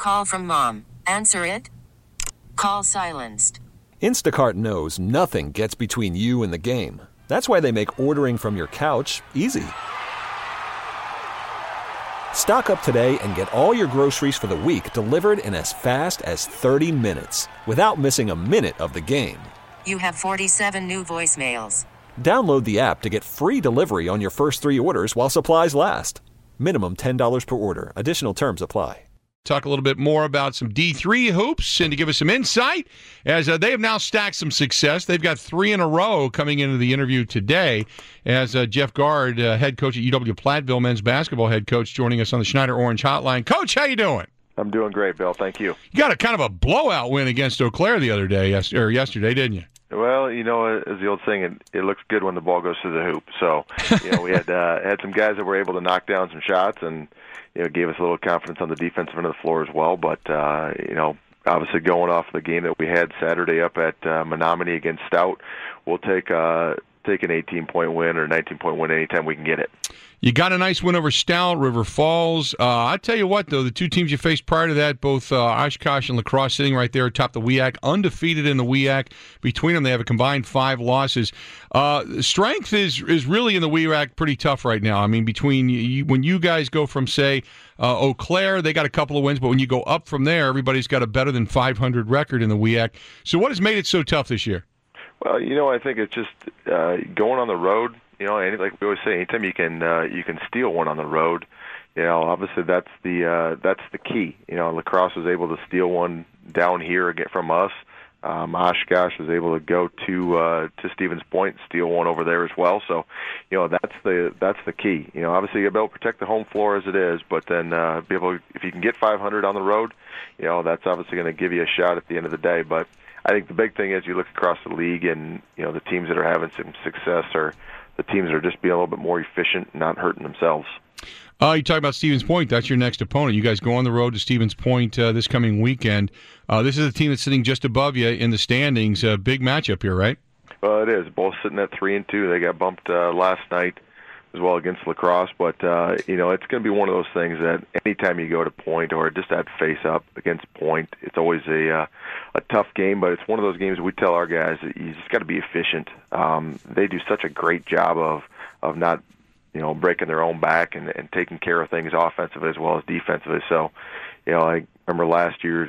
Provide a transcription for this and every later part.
call from mom. Answer it. Call silenced. Instacart knows nothing gets between you and the game. That's why they make ordering from your couch easy. Stock up today and get all your groceries for the week delivered in as fast as 30 minutes without missing a minute of the game. You have 47 new voicemails. Download the app to get free delivery on your first 3 orders while supplies last. Minimum $10 per order. Additional terms apply. Talk a little bit more about some D3 hoops and to give us some insight as they have now stacked some success. They've got 3 in a row coming into the interview today as Jeff Gard, head coach at UW Platteville, men's basketball head coach, joining us on the Schneider Orange Hotline. Coach, how you doing? I'm doing great, Bill. Thank you. You got a kind of a blowout win against Eau Claire the other day, or yesterday, didn't you? Well, as the old saying, it looks good when the ball goes through the hoop. So, we had some guys that were able to knock down some shots and, gave us a little confidence on the defensive end of the floor as well. But, obviously going off the game that we had Saturday up at Menominee against Stout, we'll take an 18-point win or 19-point win anytime we can get it. You got a nice win over Stout, River Falls. I tell you what, though, the 2 teams you faced prior to that, both Oshkosh and La Crosse, sitting right there atop the WEAC, undefeated in the WEAC. Between them, they have a combined 5 losses. Strength is really in the WEAC pretty tough right now. I mean, between when you guys go from, say, Eau Claire, they got a couple of wins, but when you go up from there, everybody's got a better than 500 record in the WEAC. So what has made it so tough this year? Well, I think it's just going on the road. Like we always say, anytime you can steal one on the road, obviously that's the key. La Crosse was able to steal one down here again from us. Oshkosh was able to go to Stevens Point, steal one over there as well. So, that's the key. Obviously you got to be able to protect the home floor as it is, but then if you can get 500 on the road, that's obviously going to give you a shot at the end of the day. But I think the big thing is you look across the league, and the teams that are having some success are the teams that are just being a little bit more efficient, not hurting themselves. You talk about Stevens Point. That's your next opponent. You guys go on the road to Stevens Point this coming weekend. This is a team that's sitting just above you in the standings. Big matchup here, right? Well, it is. Both sitting at 3-2. They got bumped last night as well against La Crosse. But, it's going to be one of those things that anytime you go to Point or just that face-up against Point, it's always a tough game. But it's one of those games we tell our guys that you just got to be efficient. They do such a great job of not breaking their own back and taking care of things offensively as well as defensively. So, I remember last year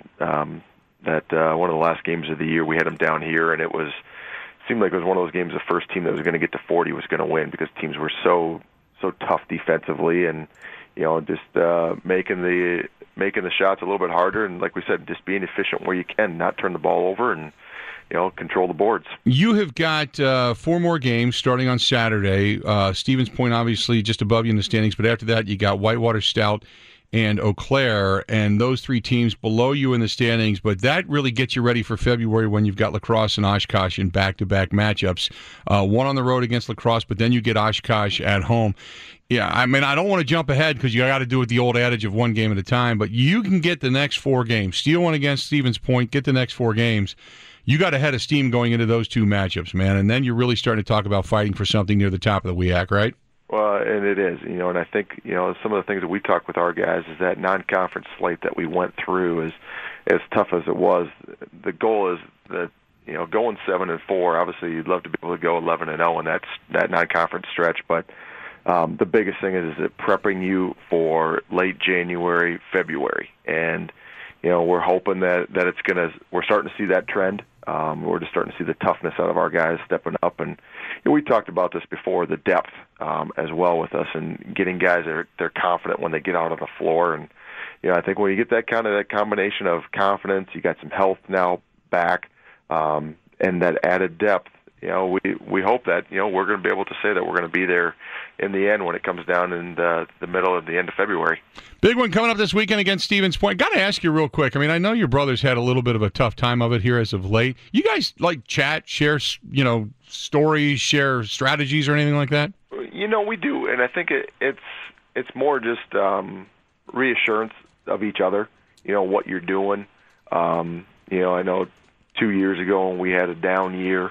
that one of the last games of the year we had them down here, and seemed like it was one of those games the first team that was going to get to 40 was going to win because teams were so tough defensively and, just making the shots a little bit harder. And like we said, just being efficient where you can, not turn the ball over and, control the boards. You have got 4 more games starting on Saturday. Stevens Point, obviously, just above you in the standings. But after that, you got Whitewater, Stout, and Eau Claire, and those 3 teams below you in the standings. But that really gets you ready for February when you've got La Crosse and Oshkosh in back-to-back matchups. One on the road against La Crosse, but then you get Oshkosh at home. Yeah, I mean, I don't want to jump ahead because you got to do it the old adage of one game at a time, but you can get the next 4 games. Steal one against Stevens Point, get the next 4 games. You got a head of steam going into those 2 matchups, man, and then you're really starting to talk about fighting for something near the top of the WEAC, right? Well, and it is, and I think, some of the things that we talk with our guys is that non-conference slate that we went through is as tough as it was. The goal is that, going 7-4, obviously you'd love to be able to go 11-0 in that non-conference stretch, but the biggest thing is it prepping you for late January, February, and we're hoping that we're starting to see that trend. We're just starting to see the toughness out of our guys stepping up, and we talked about this before, the depth as well with us, and getting guys they're confident when they get out on the floor. And I think when you get that combination of confidence, you got some health now back, and that added depth. We hope that we're going to be able to say that we're going to be there in the end when it comes down in the middle of the end of February. Big one coming up this weekend against Stevens Point. Got to ask you real quick. I mean, I know your brothers had a little bit of a tough time of it here as of late. You guys chat, share, stories, share strategies or anything like that? We do, and I think it's more just reassurance of each other. What you're doing. I know 2 years ago when we had a down year.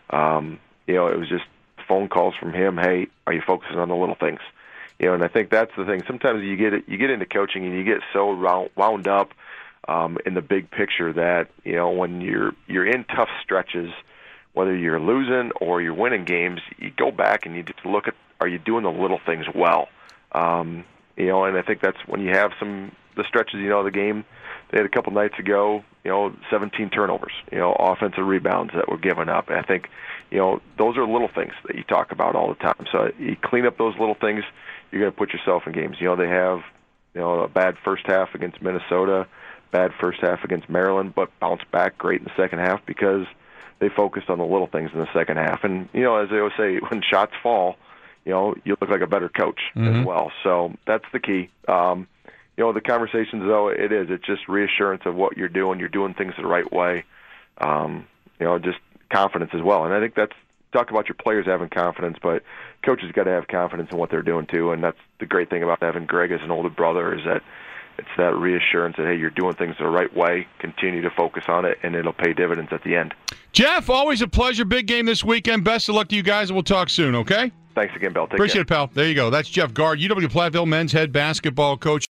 It was just phone calls from him. Hey, are you focusing on the little things? And I think that's the thing. Sometimes you get into coaching and you get so wound up in the big picture that, when you're in tough stretches, whether you're losing or you're winning games, you go back and you just look at, are you doing the little things well? And I think that's when you have the stretches, the game they had a couple nights ago, 17 turnovers, offensive rebounds that were given up. And I think, those are little things that you talk about all the time. So you clean up those little things, you're going to put yourself in games. They have, a bad first half against Minnesota, bad first half against Maryland, but bounced back great in the second half because they focused on the little things in the second half. And, as they always say, when shots fall, you look like a better coach as well. So that's the key. The conversations, though, it's just reassurance of what you're doing. You're doing things the right way. Just confidence as well. And I think talk about your players having confidence, but coaches got to have confidence in what they're doing too. And that's the great thing about having Greg as an older brother, is that it's that reassurance that, hey, you're doing things the right way. Continue to focus on it, and it'll pay dividends at the end. Jeff, always a pleasure. Big game this weekend. Best of luck to you guys, and we'll talk soon, okay? Thanks again, Bill. Take Appreciate care. it, pal. There you go. That's Jeff Gard, UW Platteville men's head basketball coach.